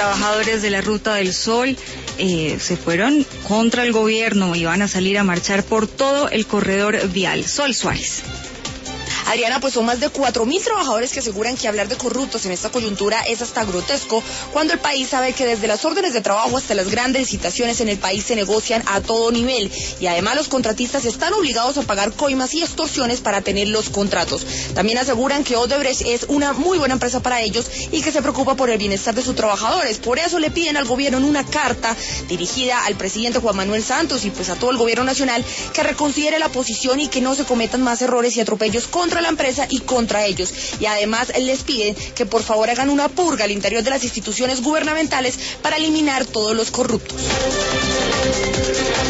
trabajadores de la Ruta del Sol se fueron contra el gobierno y van a salir a marchar por todo el corredor vial. Sol Suárez. Adriana, pues son más de 4.000 trabajadores que aseguran que hablar de corruptos en esta coyuntura es hasta grotesco, cuando el país sabe que desde las órdenes de trabajo hasta las grandes licitaciones en el país se negocian a todo nivel, y además los contratistas están obligados a pagar coimas y extorsiones para tener los contratos. También aseguran que Odebrecht es una muy buena empresa para ellos y que se preocupa por el bienestar de sus trabajadores. Por eso le piden al gobierno en una carta dirigida al presidente Juan Manuel Santos y pues a todo el gobierno nacional que reconsidere la posición y que no se cometan más errores y atropellos contra la empresa y contra ellos. Y además les piden que por favor hagan una purga al interior de las instituciones gubernamentales para eliminar todos los corruptos.